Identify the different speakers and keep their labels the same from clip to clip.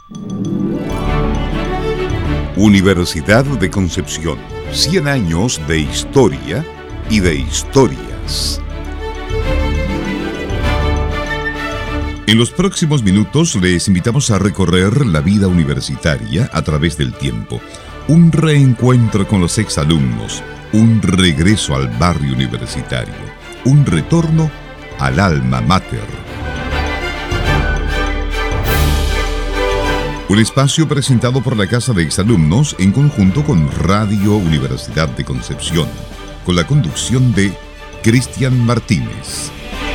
Speaker 1: Universidad de Concepción, 100 años de historia y de historias. En los próximos minutos les invitamos a recorrer la vida universitaria a través del tiempo. Un reencuentro con los exalumnos, un regreso al barrio universitario, un retorno al alma mater. Un espacio presentado por la Casa de Exalumnos en conjunto con Radio Universidad de Concepción, con la conducción de Cristian Martínez.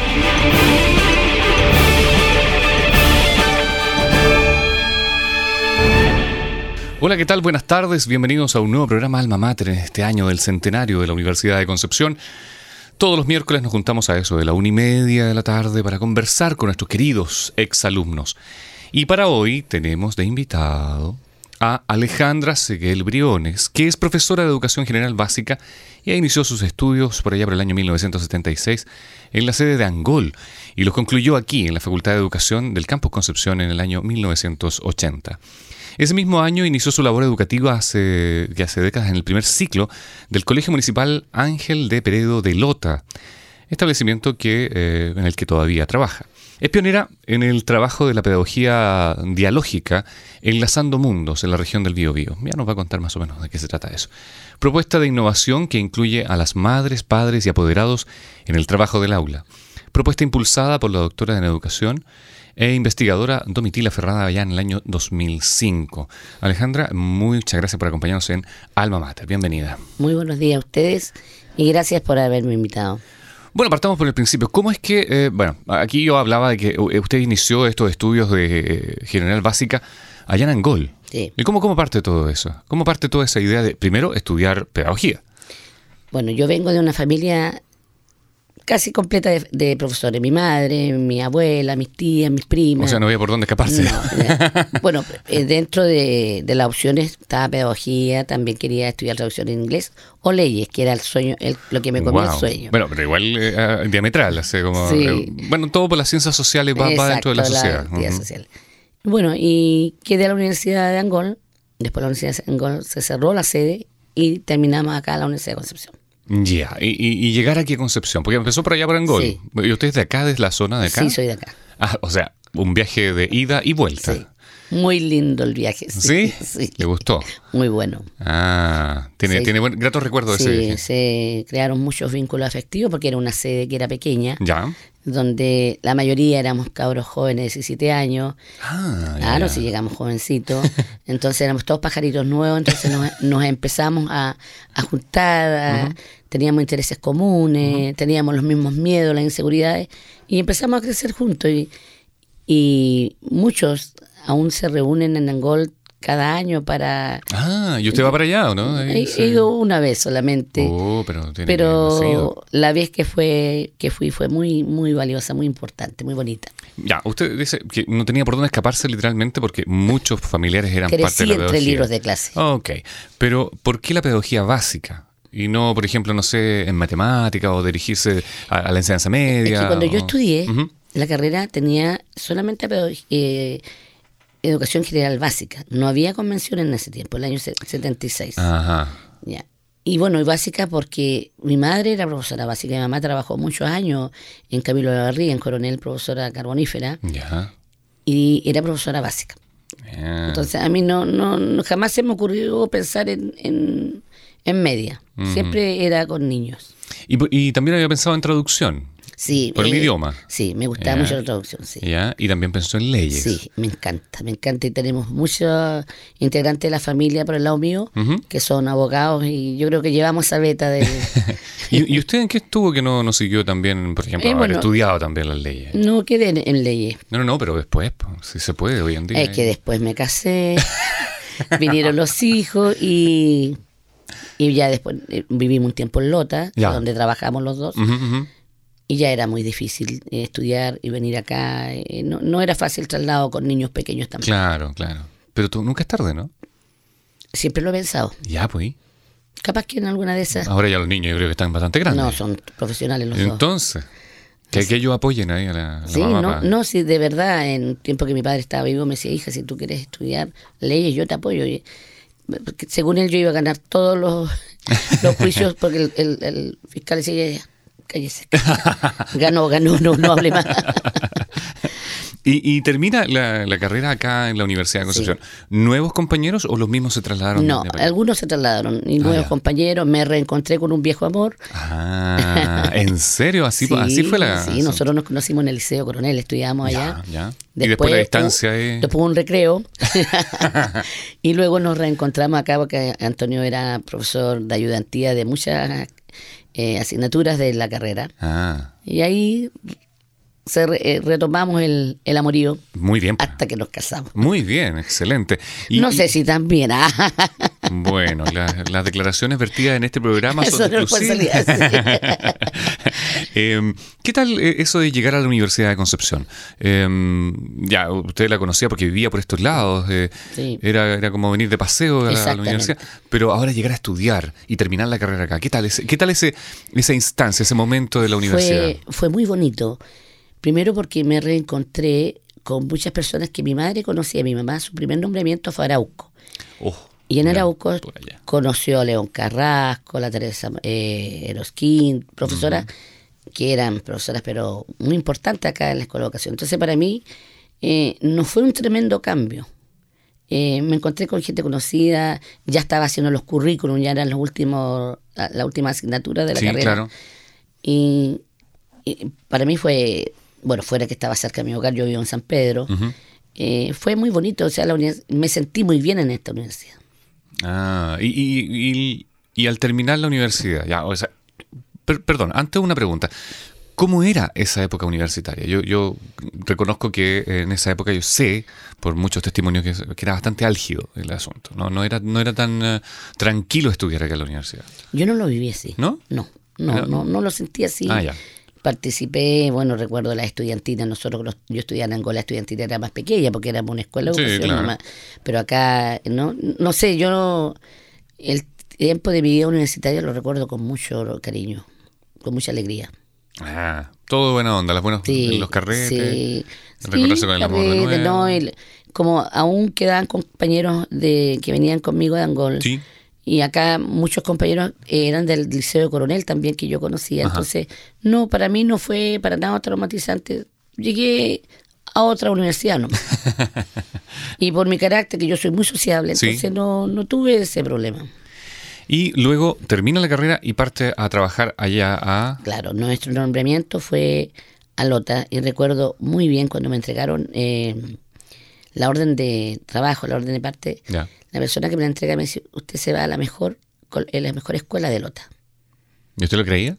Speaker 2: Hola, ¿qué tal? Buenas tardes, bienvenidos a un nuevo programa Alma Mater en este año del centenario de la Universidad de Concepción. Todos los miércoles nos juntamos a eso de la 1:30 de la tarde para conversar con nuestros queridos exalumnos. Y para hoy tenemos de invitado a Alejandra Seguel Briones, que es profesora de Educación General Básica y inició sus estudios por allá por el año 1976 en la sede de Angol y los concluyó aquí en la Facultad de Educación del Campus Concepción en el año 1980. Ese mismo año inició su labor educativa hace décadas en el primer ciclo del Colegio Municipal Ángel de Peredo de Lota, establecimiento en el que todavía trabaja. Es pionera en el trabajo de la pedagogía dialógica Enlazando Mundos en la región del Biobío. Ya nos va a contar más o menos de qué se trata eso. Propuesta de innovación que incluye a las madres, padres y apoderados en el trabajo del aula. Propuesta impulsada por la doctora en Educación e investigadora Domitila Ferrada allá en el año 2005. Alejandra, muchas gracias por acompañarnos en Alma Mater. Bienvenida.
Speaker 3: Muy buenos días a ustedes y gracias por haberme invitado.
Speaker 2: Bueno, partamos por el principio. ¿Cómo es que, aquí yo hablaba de que usted inició estos estudios de General Básica allá en Angol?
Speaker 3: Sí.
Speaker 2: ¿Y cómo parte todo eso? ¿Cómo parte toda esa idea de, primero, estudiar pedagogía?
Speaker 3: Bueno, yo vengo de una familia casi completa de profesores. Mi madre, mi abuela, mis tías, mis primas.
Speaker 2: O sea, no había por dónde escaparse.
Speaker 3: No, bueno, dentro de las opciones estaba pedagogía, también quería estudiar traducción en inglés o leyes, que era el sueño, lo que me comía el sueño.
Speaker 2: Bueno, pero igual diametral, así como...
Speaker 3: Sí.
Speaker 2: Bueno, todo por las ciencias sociales va dentro de la sociedad.
Speaker 3: Social. Bueno, y quedé a la Universidad de Angol, después la Universidad de Angol se cerró la sede y terminamos acá en la Universidad de Concepción.
Speaker 2: Ya, y llegar aquí a Concepción, porque empezó por allá por Angol.
Speaker 3: Sí.
Speaker 2: ¿Y usted es de acá, de la zona de acá?
Speaker 3: Sí, soy de acá.
Speaker 2: Ah, o sea, un viaje de ida y vuelta.
Speaker 3: Sí. Muy lindo el viaje.
Speaker 2: ¿Sí?
Speaker 3: Sí.
Speaker 2: ¿Le gustó?
Speaker 3: Muy bueno.
Speaker 2: Ah, tiene gratos recuerdos de ese viaje.
Speaker 3: Se crearon muchos vínculos afectivos porque era una sede que era pequeña.
Speaker 2: Ya.
Speaker 3: Donde la mayoría éramos cabros jóvenes de 17 años.
Speaker 2: Ah,
Speaker 3: claro,
Speaker 2: ya.
Speaker 3: si llegamos jovencitos. Entonces éramos todos pajaritos nuevos, entonces nos empezamos a juntar, teníamos intereses comunes, teníamos los mismos miedos, las inseguridades, y empezamos a crecer juntos. Y muchos aún se reúnen en Angol cada año para...
Speaker 2: Ah, ¿y usted va para allá o no?
Speaker 3: He ido una vez solamente. Pero la vez que fui fue muy, muy valiosa, muy importante, muy bonita.
Speaker 2: Ya, usted dice que no tenía por dónde escaparse literalmente porque muchos familiares eran parte de la pedagogía.
Speaker 3: Crecí entre libros de clase.
Speaker 2: Ok, pero ¿por qué la pedagogía básica? Y no, por ejemplo, no sé, en matemática o dirigirse a la enseñanza media.
Speaker 3: Es que cuando yo estudié, la carrera tenía solamente Educación General Básica. No había convención en ese tiempo, el año 76.
Speaker 2: Ajá.
Speaker 3: Ya. Y bueno, y básica porque mi madre era profesora básica, mi mamá trabajó muchos años en Camilo de la Barriga, en Coronel, profesora carbonífera, y era profesora básica. Entonces a mí no jamás se me ocurrió pensar en media. Siempre era con niños.
Speaker 2: Y también había pensado en traducción.
Speaker 3: Sí,
Speaker 2: por el idioma.
Speaker 3: Sí, me gustaba mucho la traducción, sí.
Speaker 2: Ya, y también pensó en leyes.
Speaker 3: Sí, me encanta. Y tenemos muchos integrantes de la familia por el lado mío que son abogados y yo creo que llevamos esa beta de...
Speaker 2: ¿Y usted en qué estuvo que no siguió también, por ejemplo, haber estudiado también las leyes?
Speaker 3: No quedé en leyes.
Speaker 2: No, pero después, si se puede hoy en día.
Speaker 3: Es que después me casé, vinieron los hijos y ya después vivimos un tiempo en Lota, donde trabajamos los dos. Y ya era muy difícil estudiar y venir acá. No era fácil traslado con niños pequeños también.
Speaker 2: Claro. Pero tú nunca es tarde, ¿no?
Speaker 3: Siempre lo he pensado.
Speaker 2: Ya, pues.
Speaker 3: Capaz que en alguna de esas...
Speaker 2: Ahora ya los niños yo creo que están bastante grandes.
Speaker 3: No, son profesionales los dos.
Speaker 2: Entonces... Que ellos apoyen ahí a la
Speaker 3: sí,
Speaker 2: mamá.
Speaker 3: No, sí, de verdad, en el tiempo que mi padre estaba vivo me decía, hija, si tú quieres estudiar leyes, yo te apoyo. Porque según él yo iba a ganar todos los juicios, porque el fiscal decía, cállese, ganó, no hable más.
Speaker 2: Y termina la carrera acá en la Universidad de Concepción. Sí. ¿Nuevos compañeros o los mismos se trasladaron?
Speaker 3: No, algunos se trasladaron y nuevos compañeros. Me reencontré con un viejo amor.
Speaker 2: Ah, ¿en serio? ¿Así fue la...?
Speaker 3: Sí, nosotros nos conocimos en el Liceo Coronel, estudiábamos allá.
Speaker 2: Ya. Y después la distancia...
Speaker 3: Después un recreo. Y luego nos reencontramos acá porque Antonio era profesor de ayudantía de muchas asignaturas de la carrera. Y ahí... retomamos el amorío.
Speaker 2: Muy bien.
Speaker 3: Hasta que nos casamos.
Speaker 2: Muy bien, excelente.
Speaker 3: No sé si también.
Speaker 2: Bueno, las declaraciones vertidas en este programa son exclusivas. ¿Qué tal eso de llegar a la Universidad de Concepción? Ya, usted la conocía porque vivía por estos lados.
Speaker 3: Sí.
Speaker 2: Era como venir de paseo a la universidad. Pero ahora llegar a estudiar y terminar la carrera acá. ¿Qué tal esa instancia, ese momento de la universidad?
Speaker 3: Fue muy bonito. Primero porque me reencontré con muchas personas que mi madre conocía. Mi mamá, su primer nombramiento fue Arauco. Y en Arauco conoció a León Carrasco, la Teresa Erosquín, profesoras que eran profesoras pero muy importantes acá en la Escuela de Educación. Entonces para mí no fue un tremendo cambio. Me encontré con gente conocida, ya estaba haciendo los currículums, ya eran la última asignatura de la carrera. Claro. Y para mí fue... Bueno, fuera que estaba cerca de mi hogar, yo vivo en San Pedro. Fue muy bonito, o sea, me sentí muy bien en esta universidad.
Speaker 2: Y al terminar la universidad, ya, o sea, perdón, antes una pregunta. ¿Cómo era esa época universitaria? Yo reconozco que en esa época yo sé, por muchos testimonios, que era bastante álgido el asunto. No era tan tranquilo estudiar acá en la universidad.
Speaker 3: Yo no lo viví así.
Speaker 2: ¿No?
Speaker 3: No lo sentí así.
Speaker 2: Ya.
Speaker 3: Participé, bueno, recuerdo la estudiantina, yo estudiaba en Angola, la estudiantina era más pequeña porque éramos una escuela de educación, sí, claro. Pero acá, no sé, el tiempo de mi vida universitaria lo recuerdo con mucho cariño, con mucha alegría.
Speaker 2: Todo buena onda, los carretes, recordarse con el amor de nuevo.
Speaker 3: Como aún quedaban compañeros que venían conmigo de Angola.
Speaker 2: Sí.
Speaker 3: Y acá muchos compañeros eran del Liceo Coronel también que yo conocía. Entonces, para mí no fue para nada traumatizante. Llegué a otra universidad nomás. Y por mi carácter, que yo soy muy sociable, entonces no tuve ese problema.
Speaker 2: Y luego termina la carrera y parte a trabajar allá a... Claro,
Speaker 3: nuestro nombramiento fue a Lota y recuerdo muy bien cuando me entregaron la orden de trabajo, la orden de parte...
Speaker 2: Ya.
Speaker 3: La persona que me la entrega me dice, usted se va a la mejor escuela de Lota.
Speaker 2: ¿Y usted lo creía?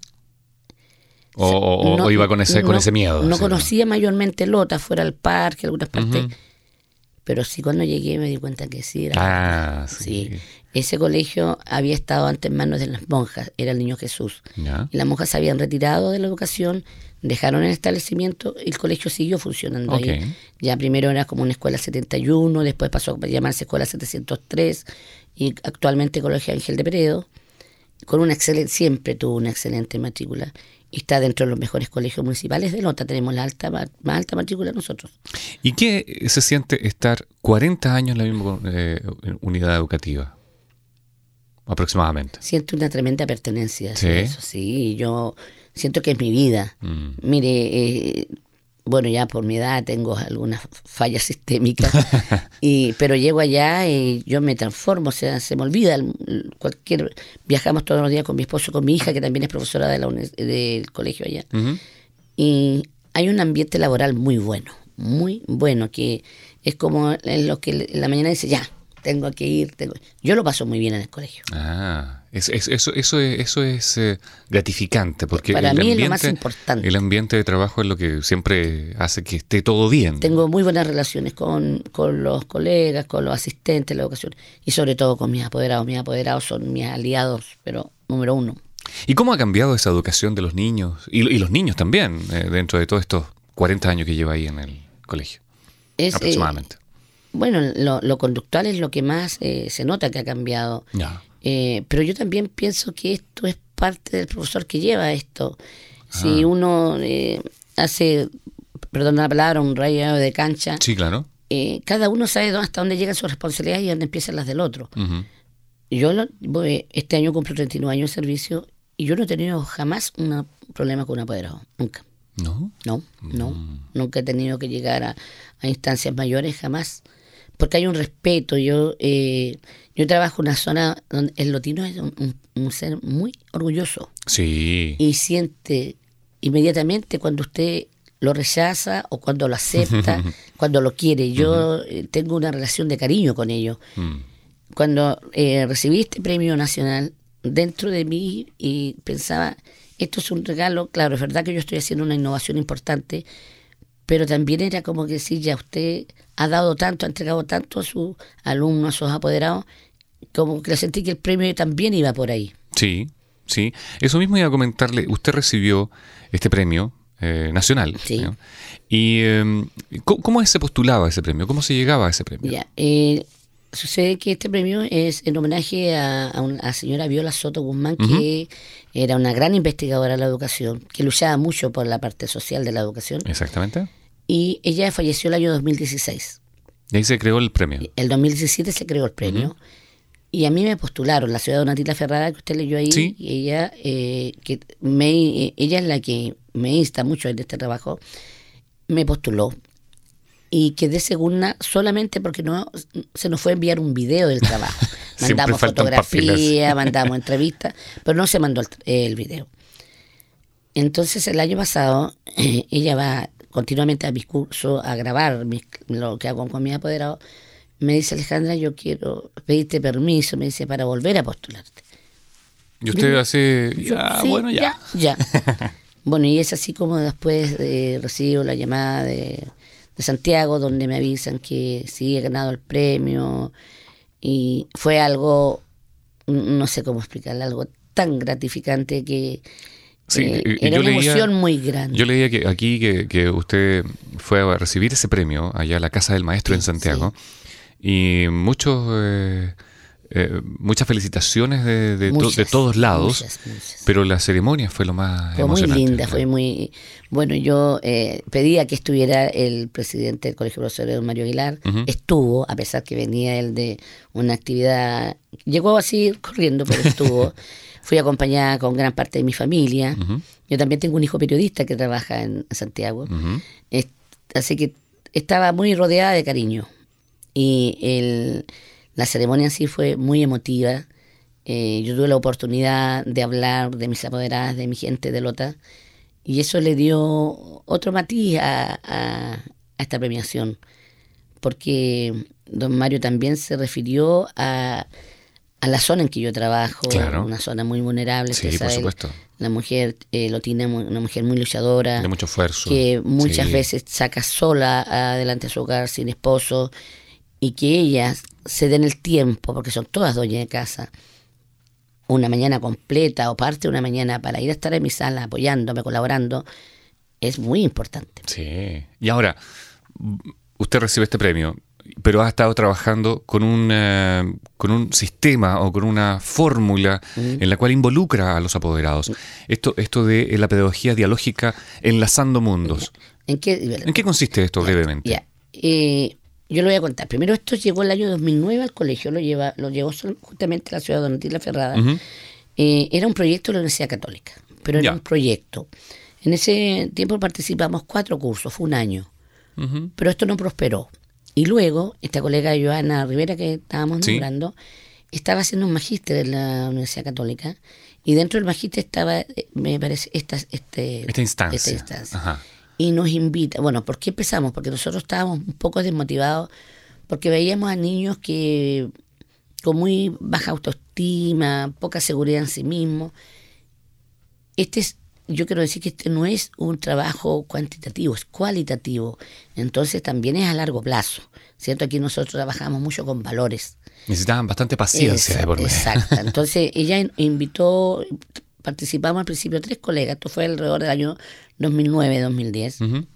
Speaker 2: ¿O iba con ese miedo?
Speaker 3: No conocía mayormente Lota, fuera al parque, algunas partes. Pero sí, cuando llegué me di cuenta que sí era.
Speaker 2: Sí.
Speaker 3: Ese colegio había estado antes en manos de las monjas, era el Niño Jesús.
Speaker 2: Ya.
Speaker 3: Y las monjas se habían retirado de la educación, dejaron el establecimiento y el colegio siguió funcionando ahí. Ya primero era como una escuela 71, después pasó a llamarse escuela 703 y actualmente Colegio Ángel de Peredo, siempre tuvo una excelente matrícula y está dentro de los mejores colegios municipales de Lota. Tenemos la más alta matrícula nosotros.
Speaker 2: ¿Y qué se siente estar 40 años en la misma unidad educativa? Aproximadamente.
Speaker 3: Siento una tremenda pertenencia. ¿Sí? Eso sí, yo siento que es mi vida. Mire, bueno, ya por mi edad tengo algunas fallas sistémicas, pero llego allá y yo me transformo, o sea, se me olvida viajamos todos los días con mi esposo, con mi hija, que también es profesora del colegio allá. Y hay un ambiente laboral muy bueno, que es como en lo que en la mañana dice, ya, tengo que ir. Yo lo paso muy bien en el colegio.
Speaker 2: Eso es gratificante, porque
Speaker 3: para mí es lo más importante.
Speaker 2: El ambiente de trabajo es lo que siempre hace que esté todo bien.
Speaker 3: Tengo muy buenas relaciones con los colegas, con los asistentes de la educación y sobre todo con mis apoderados. Mis apoderados son mis aliados, pero número uno.
Speaker 2: ¿Y cómo ha cambiado esa educación de los niños? Y los niños también, dentro de todos estos 40 años que lleva ahí en el colegio, aproximadamente.
Speaker 3: Bueno, lo conductual es lo que más se nota que ha cambiado.
Speaker 2: Ya.
Speaker 3: Pero yo también pienso que esto es parte del profesor que lleva esto. Si uno hace, perdón la palabra, un rayado de cancha.
Speaker 2: Sí, claro.
Speaker 3: Cada uno sabe hasta dónde llegan sus responsabilidades y dónde empiezan las del otro. Uh-huh. Yo este año cumplo 39 años de servicio y yo no he tenido jamás un problema con un apoderado, nunca.
Speaker 2: ¿No?
Speaker 3: No. Nunca he tenido que llegar a instancias mayores, jamás. Porque hay un respeto. Yo trabajo en una zona donde el lotino es un ser muy orgulloso.
Speaker 2: Sí.
Speaker 3: Y siente inmediatamente cuando usted lo rechaza o cuando lo acepta, cuando lo quiere. Yo tengo una relación de cariño con ellos. Cuando recibí este premio nacional, dentro de mí y pensaba, esto es un regalo, claro, es verdad que yo estoy haciendo una innovación importante, pero también era como que si ya usted ha dado tanto, ha entregado tanto a sus alumnos, a sus apoderados, como que sentí que el premio también iba por ahí.
Speaker 2: Sí. Eso mismo iba a comentarle. Usted recibió este premio nacional.
Speaker 3: Sí.
Speaker 2: ¿no? ¿Y cómo se postulaba ese premio? ¿Cómo se llegaba a ese premio?
Speaker 3: Ya, sucede que este premio es en homenaje a señora Viola Soto Guzmán, que era una gran investigadora de la educación, que luchaba mucho por la parte social de la educación.
Speaker 2: Exactamente.
Speaker 3: Y ella falleció el año 2016.
Speaker 2: Y ahí se creó el premio.
Speaker 3: El 2017 se creó el premio. Y a mí me postularon, la ciudad de Donatila Ferrada, que usted leyó ahí, ¿sí? Y ella, ella es la que me insta mucho en este trabajo, me postuló. Y quedé segunda solamente porque no se nos fue a enviar un video del trabajo. Mandamos fotografía, mandamos entrevistas, pero no se mandó el video. Entonces el año pasado ella va continuamente a mis cursos a grabar lo que hago con mis apoderados. Me dice, Alejandra, yo quiero pedirte permiso, me dice, para volver a postularte.
Speaker 2: Y usted hace,
Speaker 3: ya. Bueno, y es así como después recibo la llamada de Santiago, donde me avisan que sí he ganado el premio, y fue algo, no sé cómo explicarlo, algo tan gratificante que era una emoción muy grande.
Speaker 2: Yo leía que usted fue a recibir ese premio allá a la Casa del Maestro en Santiago, y muchas felicitaciones de todos lados, muchas. Pero la ceremonia fue lo más emocionante.
Speaker 3: Fue muy linda, fue muy... Bueno, yo pedía que estuviera el presidente del Colegio de Profesores, don Mario Aguilar. Estuvo, a pesar que venía él de una actividad... Llegó así corriendo, pero estuvo. Fui acompañada con gran parte de mi familia. Yo también tengo un hijo periodista que trabaja en Santiago. Así que estaba muy rodeada de cariño. Y la ceremonia en sí fue muy emotiva. Yo tuve la oportunidad de hablar de mis apoderadas, de mi gente de Lota, y eso le dio otro matiz a esta premiación, porque don Mario también se refirió a la zona en que yo trabajo, claro. Una zona muy vulnerable.
Speaker 2: Sí, por supuesto.
Speaker 3: La mujer lotina, una mujer muy luchadora,
Speaker 2: de mucho esfuerzo,
Speaker 3: que muchas veces saca sola adelante a su hogar sin esposo, y que ellas se den el tiempo, porque son todas dueñas de casa, una mañana completa o parte de una mañana para ir a estar en mi sala apoyándome, colaborando, es muy importante.
Speaker 2: Sí. Y ahora, usted recibe este premio, pero ha estado trabajando con un sistema o con una fórmula en la cual involucra a los apoderados. Esto de la pedagogía dialógica enlazando mundos. ¿En qué consiste esto brevemente?
Speaker 3: Yo lo voy a contar. Primero, esto llegó el año 2009 al colegio, lo llevó justamente a la ciudad de Donatila Ferrada. Era un proyecto de la Universidad Católica, pero era un proyecto. En ese tiempo participamos 4 cursos, fue un año. Pero esto no prosperó. Y luego, esta colega Joana Rivera, que estábamos nombrando, estaba haciendo un magíster en la Universidad Católica, y dentro del magíster estaba, me parece, esta instancia. Ajá. Y nos invita, bueno, ¿por qué empezamos? Porque nosotros estábamos un poco desmotivados, porque veíamos a niños que con muy baja autoestima, poca seguridad en sí mismos. Yo quiero decir que este no es un trabajo cuantitativo, es cualitativo. Entonces también es a largo plazo, ¿cierto? Aquí nosotros trabajamos mucho con valores.
Speaker 2: Necesitaban bastante paciencia de por medio.
Speaker 3: Exacto. Entonces ella invitó, participamos al principio 3 colegas, esto fue alrededor del año 2009-2010,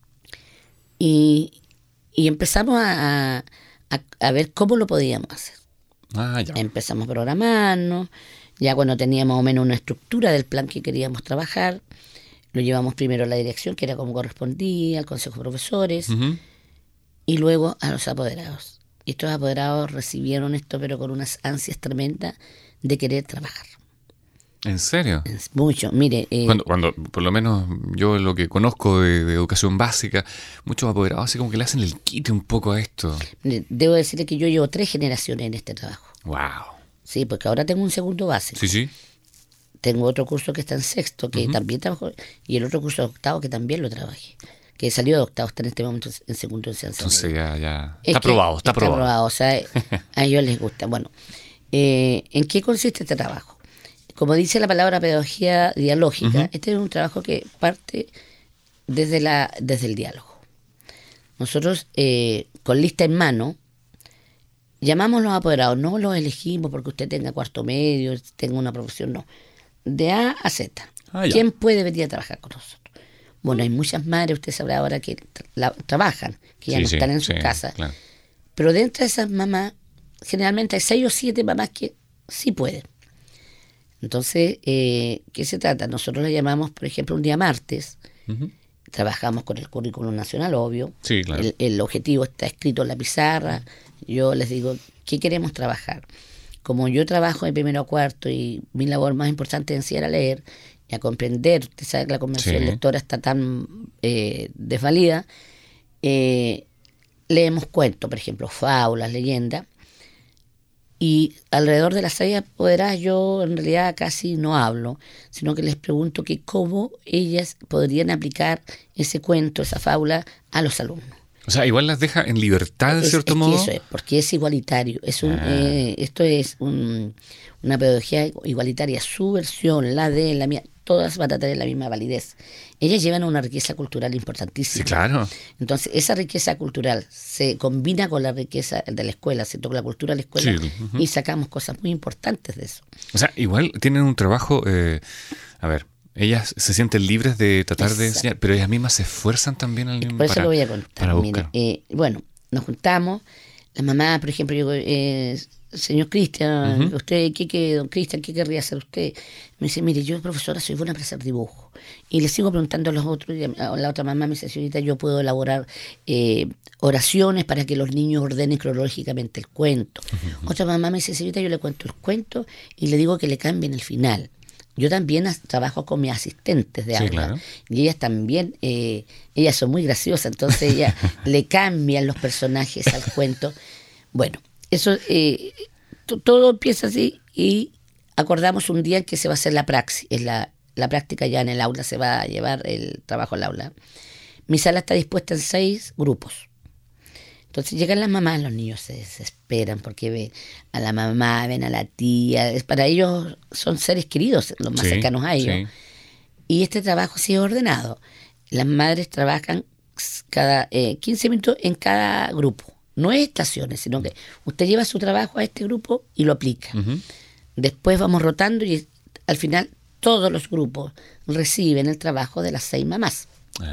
Speaker 3: y empezamos a ver cómo lo podíamos hacer. Empezamos a programarnos, ya cuando teníamos más o menos una estructura del plan que queríamos trabajar, lo llevamos primero a la dirección, que era como correspondía, al consejo de profesores, y luego a los apoderados. Y estos apoderados recibieron esto, pero con unas ansias tremendas de querer trabajar.
Speaker 2: ¿En serio?
Speaker 3: Mucho, mire.
Speaker 2: Cuando por lo menos yo lo que conozco de educación básica, muchos apoderados así como que le hacen el quite un poco a esto.
Speaker 3: Mire, debo decirle que yo llevo 3 generaciones en este trabajo.
Speaker 2: ¡Wow!
Speaker 3: Sí, porque ahora tengo un segundo básico.
Speaker 2: Sí.
Speaker 3: Tengo otro curso que está en sexto, que también trabajo, y el otro curso de octavo que también lo trabajé. Que salió de octavo, está en este momento en segundo enseñanza.
Speaker 2: Entonces ya está aprobado, está aprobado.
Speaker 3: O sea, a ellos les gusta. Bueno, ¿en qué consiste este trabajo? Como dice la palabra pedagogía dialógica, este es un trabajo que parte desde el diálogo. Nosotros, con lista en mano, llamamos a los apoderados, no los elegimos porque usted tenga cuarto medio, tenga una profesión, no. De A a Z. ¿Quién puede venir a trabajar con nosotros? Bueno, hay muchas madres, usted sabrá ahora, que trabajan, que ya no están en su casa. Claro. Pero dentro de esas mamás, generalmente hay 6 o 7 mamás que sí pueden. Entonces, ¿qué se trata? Nosotros la llamamos, por ejemplo, un día martes. Trabajamos con el currículum nacional, obvio.
Speaker 2: Sí, claro.
Speaker 3: El objetivo está escrito en la pizarra. Yo les digo, ¿qué queremos trabajar? Como yo trabajo de primero a cuarto y mi labor más importante es enseñar a leer y a comprender, usted sabe que la comprensión lectora está tan desvalida, leemos cuentos, por ejemplo, fábulas, leyendas, y alrededor de las 6 apoderadas yo en realidad casi no hablo, sino que les pregunto que cómo ellas podrían aplicar ese cuento, esa fábula a los alumnos.
Speaker 2: O sea, igual las deja en libertad, de cierto modo.
Speaker 3: Eso es, porque es igualitario. Esto es una pedagogía igualitaria. Su versión, la de la mía, todas van a tener la misma validez. Ellas llevan una riqueza cultural importantísima.
Speaker 2: Sí, claro.
Speaker 3: Entonces, esa riqueza cultural se combina con la riqueza de la escuela, ¿cierto? Con la cultura de la escuela, y sacamos cosas muy importantes de eso.
Speaker 2: O sea, igual tienen un trabajo, ellas se sienten libres de tratar de enseñar, pero ellas mismas se esfuerzan también al mismo.
Speaker 3: Por eso lo voy a contar. Mire, bueno, nos juntamos, la mamá, por ejemplo, yo señor Cristian, don Cristian, ¿qué querría hacer usted? Me dice, mire, yo profesora soy buena para hacer dibujo. Y le sigo preguntando a los otros, y la otra mamá me dice, señorita, yo puedo elaborar oraciones para que los niños ordenen cronológicamente el cuento. Otra mamá me dice, señorita, yo le cuento el cuento y le digo que le cambien el final. Yo también trabajo con mis asistentes de aula, claro. Y ellas también, ellas son muy graciosas, entonces ellas le cambian los personajes al cuento. Bueno, eso todo empieza así y acordamos un día en que se va a hacer la praxis, la práctica ya en el aula, se va a llevar el trabajo al aula. Mi sala está dispuesta en 6 grupos. Entonces llegan las mamás, los niños se desesperan porque ven a la mamá, ven a la tía. Para ellos son seres queridos, los más cercanos a ellos. Y este trabajo sí es ordenado. Las madres trabajan cada 15 minutos en cada grupo. No es estaciones, sino que usted lleva su trabajo a este grupo y lo aplica. Después vamos rotando y al final todos los grupos reciben el trabajo de las 6 mamás.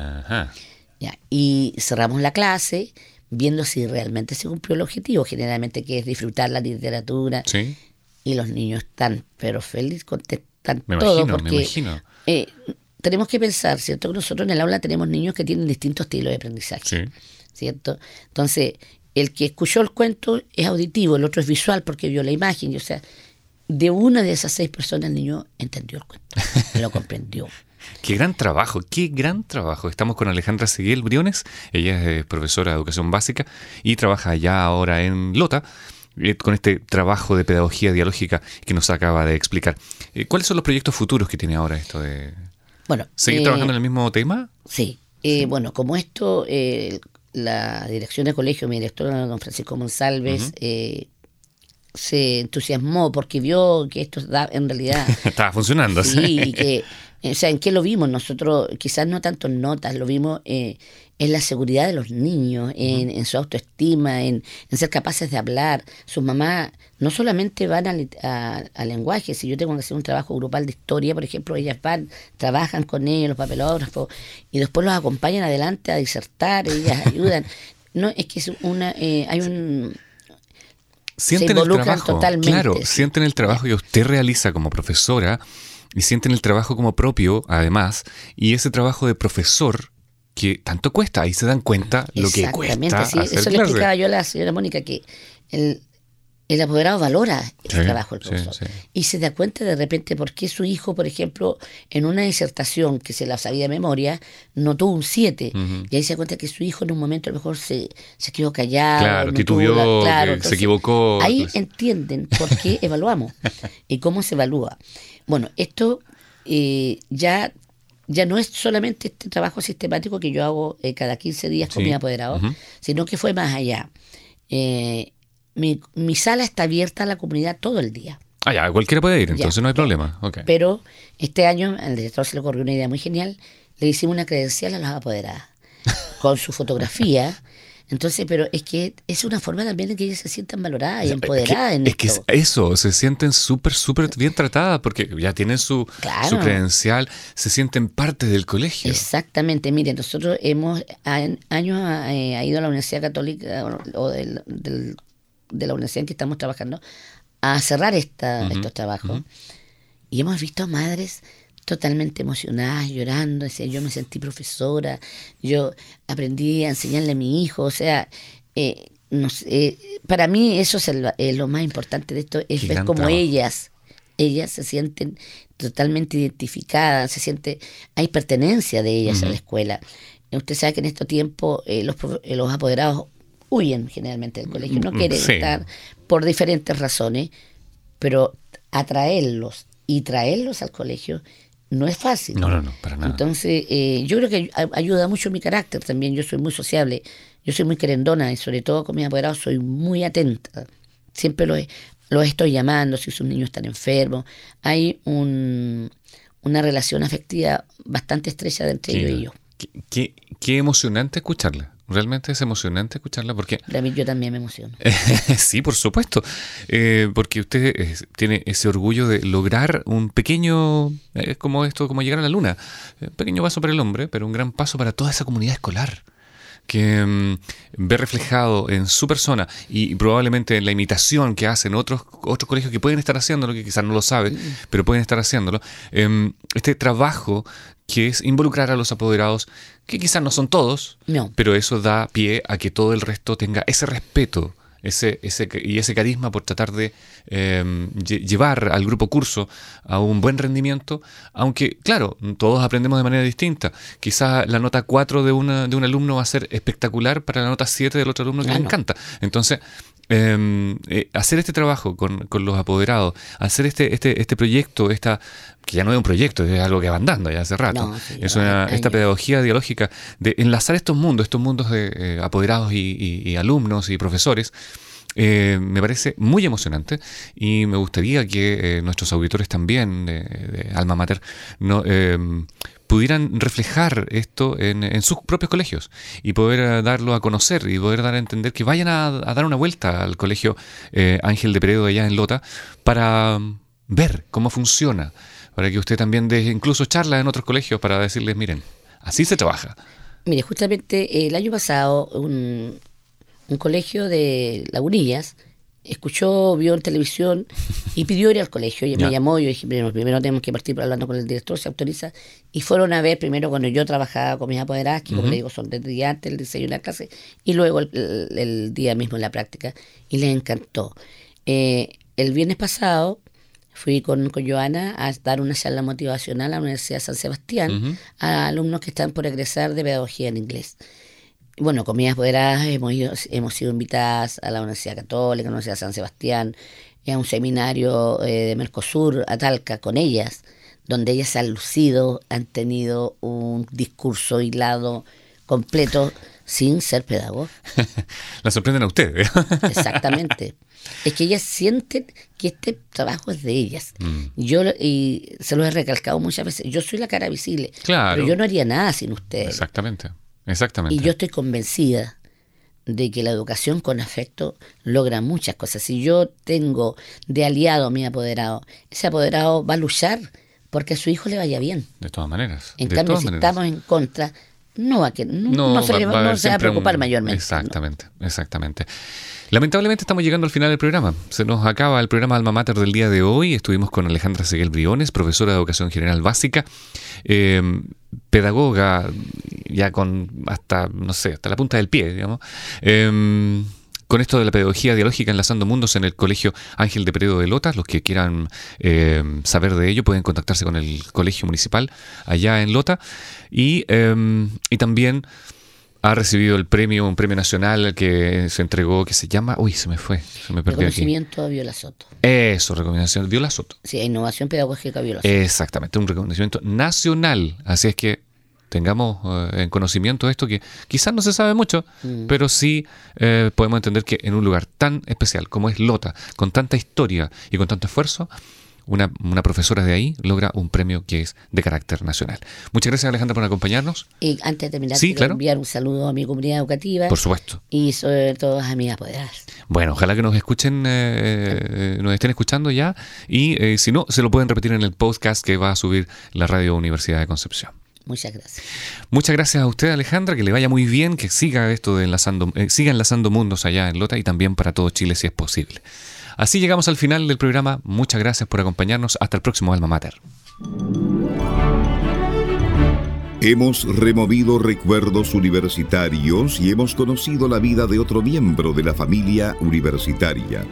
Speaker 3: Ya, y cerramos la clase viendo si realmente se cumplió el objetivo, generalmente que es disfrutar la literatura. Y los niños están, pero feliz, contestan todo. Me imagino. Tenemos que pensar, ¿cierto? Que nosotros en el aula tenemos niños que tienen distintos estilos de aprendizaje, ¿cierto? Entonces, el que escuchó el cuento es auditivo, el otro es visual porque vio la imagen, o sea, de una de esas 6 personas el niño entendió el cuento, lo comprendió.
Speaker 2: Qué gran trabajo, qué gran trabajo. Estamos con Alejandra Seguel Briones, ella es profesora de educación básica y trabaja ya ahora en Lota con este trabajo de pedagogía dialógica que nos acaba de explicar. ¿Cuáles son los proyectos futuros que tiene ahora esto de seguir trabajando en el mismo tema?
Speaker 3: Sí, bueno, como esto, la dirección de colegio, mi directora, don Francisco Monsalves, se entusiasmó porque vio que esto en realidad
Speaker 2: estaba funcionando.
Speaker 3: Sí, que, o sea, ¿en qué lo vimos? Nosotros quizás no tanto en notas, lo vimos en la seguridad de los niños, en su autoestima, en ser capaces de hablar. Sus mamás no solamente van al lenguaje, si yo tengo que hacer un trabajo grupal de historia, por ejemplo, ellas trabajan con ellos, los papelógrafos, y después los acompañan adelante a disertar, ellas ayudan. No, es que es hay un...
Speaker 2: Sienten el trabajo, totalmente. Claro, sienten el trabajo que usted realiza como profesora y sienten el trabajo como propio, además, y ese trabajo de profesor que tanto cuesta, ahí se dan cuenta lo que cuesta
Speaker 3: sí,
Speaker 2: hacer
Speaker 3: eso
Speaker 2: clase.
Speaker 3: Le explicaba yo a la señora Mónica, que el apoderado valora el trabajo del profesor y se da cuenta de repente por qué su hijo, por ejemplo, en una disertación que se la sabía de memoria, no tuvo un 7, y ahí se da cuenta que su hijo en un momento a lo mejor se quedó callado,
Speaker 2: claro, titubeó, se equivocó.
Speaker 3: Ahí entienden por qué evaluamos y cómo se evalúa. Bueno, esto ya no es solamente este trabajo sistemático que yo hago cada 15 días con mis apoderados, sino que fue más allá. Mi sala está abierta a la comunidad todo el día.
Speaker 2: Ya, cualquiera puede ir, entonces no hay problema. Okay.
Speaker 3: Pero este año al director se le ocurrió una idea muy genial. Le hicimos una credencial a las apoderadas con su fotografía. Entonces, pero es que es una forma también de que ellas se sientan valoradas y empoderadas en esto.
Speaker 2: Es que eso, se sienten súper bien tratadas porque ya tienen su credencial, se sienten parte del colegio.
Speaker 3: Exactamente. Mire, nosotros hemos años ha ido a la Universidad Católica o de la universidad en que estamos trabajando a cerrar estos trabajos, y hemos visto madres totalmente emocionadas, llorando, decía, yo me sentí profesora, yo aprendí a enseñarle a mi hijo, o sea, no sé, para mí eso es lo más importante de esto, es ver cómo ellas se sienten totalmente identificadas, hay pertenencia de ellas a la escuela. Usted sabe que en estos tiempos los apoderados huyen generalmente del colegio, no quieren estar por diferentes razones, pero atraerlos y traerlos al colegio no es fácil.
Speaker 2: No, para nada.
Speaker 3: Entonces, yo creo que ayuda mucho mi carácter también. Yo soy muy sociable, yo soy muy querendona y sobre todo con mis apoderados soy muy atenta. Siempre los estoy llamando si sus niños están enfermos. Hay una relación afectiva bastante estrecha entre ellos y yo.
Speaker 2: Qué emocionante escucharla. Realmente es emocionante escucharla porque...
Speaker 3: Para mí yo también me emociono.
Speaker 2: Sí, por supuesto. Porque usted tiene ese orgullo de lograr un pequeño... como llegar a la luna. Un pequeño paso para el hombre, pero un gran paso para toda esa comunidad escolar que ve reflejado en su persona y probablemente en la imitación que hacen otros colegios que pueden estar haciéndolo, que quizás no lo saben, pero pueden estar haciéndolo. Este trabajo que es involucrar a los apoderados, que quizás no son todos, pero eso da pie a que todo el resto tenga ese respeto y ese carisma por tratar de llevar al grupo curso a un buen rendimiento, aunque claro, todos aprendemos de manera distinta. Quizás la nota 4 de un alumno va a ser espectacular para la nota 7 del otro alumno que le encanta. Entonces, hacer este trabajo con los apoderados, hacer este proyecto, que ya no es un proyecto, es algo que va andando ya hace rato, esta pedagogía dialógica de enlazar estos mundos de apoderados y alumnos y profesores, me parece muy emocionante y me gustaría que nuestros auditores también de Alma Mater pudieran reflejar esto en sus propios colegios y poder darlo a conocer y poder dar a entender que vayan a dar una vuelta al colegio Ángel de Peredo allá en Lota para ver cómo funciona, para que usted también dé incluso charlas en otros colegios para decirles, miren, así se trabaja.
Speaker 3: Mire, justamente el año pasado un colegio de Lagunillas vio en televisión y pidió ir al colegio y me llamó. Yo dije, primero tenemos que partir hablando con el director, se autoriza, y fueron a ver primero cuando yo trabajaba con mis apoderadas, que como le digo son desde día antes el diseño de la clase y luego el día mismo en la práctica, y les encantó. El viernes pasado fui con Joana a dar una charla motivacional a la Universidad de San Sebastián a alumnos que están por egresar de pedagogía en inglés. Bueno, con mis apoderadas hemos sido invitadas a la Universidad Católica, a la Universidad de San Sebastián, a un seminario de Mercosur, a Talca, con ellas, donde ellas se han lucido, han tenido un discurso hilado completo sin ser pedagogos.
Speaker 2: La sorprenden a ustedes.
Speaker 3: Exactamente. Es que ellas sienten que este trabajo es de ellas. Y se lo he recalcado muchas veces. Yo soy la cara visible, pero yo no haría nada sin ustedes.
Speaker 2: Exactamente.
Speaker 3: Y yo estoy convencida de que la educación con afecto logra muchas cosas. Si yo tengo de aliado a mi apoderado, ese apoderado va a luchar porque a su hijo le vaya bien.
Speaker 2: De todas maneras.
Speaker 3: En cambio, si estamos en contra, no se va a preocupar mayormente.
Speaker 2: Exactamente. Lamentablemente estamos llegando al final del programa. Se nos acaba el programa Alma Mater del día de hoy. Estuvimos con Alejandra Seguel Briones, profesora de Educación General Básica, pedagoga ya con hasta la punta del pie, digamos. Con esto de la pedagogía dialógica enlazando mundos en el Colegio Ángel de Peredo de Lota. Los que quieran saber de ello pueden contactarse con el Colegio Municipal allá en Lota. Y también ha recibido un premio nacional que se entregó, que se llama... se me perdió aquí.
Speaker 3: Reconocimiento a Viola Soto.
Speaker 2: Eso, reconocimiento a Viola Soto.
Speaker 3: Sí, innovación pedagógica Viola Soto.
Speaker 2: Exactamente, un reconocimiento nacional. Así es que tengamos en conocimiento esto, que quizás no se sabe mucho, pero sí podemos entender que en un lugar tan especial como es Lota, con tanta historia y con tanto esfuerzo, una profesora de ahí logra un premio que es de carácter nacional. Muchas gracias, Alejandra, por acompañnos.
Speaker 3: Y antes de terminar,
Speaker 2: sí,
Speaker 3: quiero enviar un saludo a mi comunidad educativa.
Speaker 2: Por supuesto.
Speaker 3: Y sobre todo a mis apoderadas.
Speaker 2: Bueno, ojalá que nos escuchen, nos estén escuchando ya, y si no, se lo pueden repetir en el podcast que va a subir la Radio Universidad de Concepción.
Speaker 3: Muchas gracias.
Speaker 2: Muchas gracias a usted, Alejandra, que le vaya muy bien, que siga esto de siga enlazando mundos allá en Lota y también para todo Chile si es posible. Así llegamos al final del programa. Muchas gracias por acompañarnos. Hasta el próximo Alma Mater.
Speaker 1: Hemos removido recuerdos universitarios y hemos conocido la vida de otro miembro de la familia universitaria.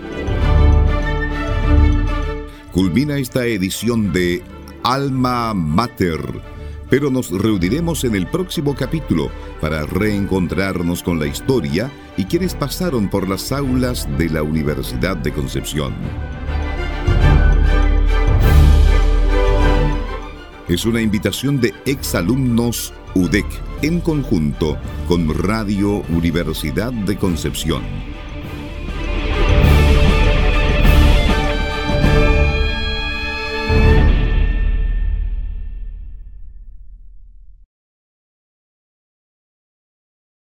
Speaker 1: Culmina esta edición de Alma Mater, pero nos reuniremos en el próximo capítulo para reencontrarnos con la historia y quienes pasaron por las aulas de la Universidad de Concepción. Es una invitación de exalumnos UDEC en conjunto con Radio Universidad de Concepción.